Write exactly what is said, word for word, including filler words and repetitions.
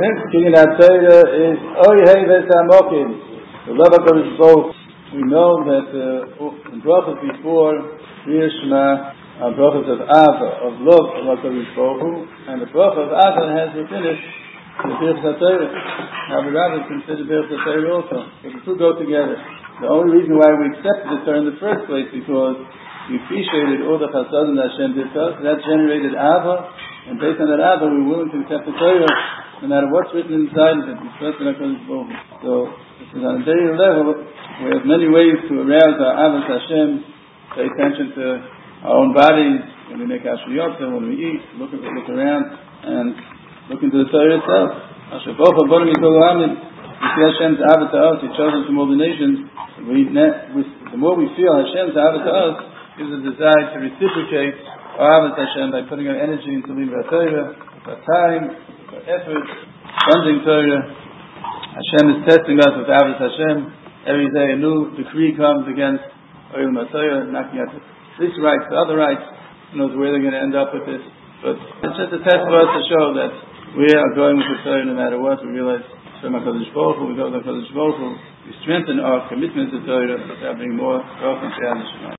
King of Torah is Oy Hey Vesamokim. The love of HaKadosh Baruch. We know that uh, in brachas before Kriya Shema are brachas of Ava, of love of HaKadosh Baruch, and the bracha of Ava has within it the Birchas HaTorah. Now the rabbis consider Birchas HaTorah also, but the two go together. The only reason why we accepted the Torah in the first place because we appreciated all the chasadim that Hashem did to us. That generated Ava, and based on that Ava, we were willing to accept the Torah, no matter what's written inside of it. We trust in HaKadosh Baruch Hu. So this is on a daily level. We have many ways to arouse our Avos Hashem, pay attention to our own bodies, when we make Ashriyot, when we eat, look, look around, and look into the Torah itself. Asher Baruch Hu Bonim Yikol Amin. We see Hashem's Avos to us. He chose us from all the nations. We, the more we feel Hashem's Avos to us, gives a desire to reciprocate our Avos Hashem by putting our energy into Livra Torah, our time, our effort, funding Torah. Hashem is testing us with Avos Hashem. Every day a new decree comes against Olam HaTorah, knocking at this rights, the other rights. Who knows where they're going to end up with this. But it's just a test for us to show that we are going with the Torah no matter what. We realize from HaKadosh Baruch Hu, we go to HaKadosh Baruch Hu, we strengthen our commitment to Torah, that bring more growth and Shema.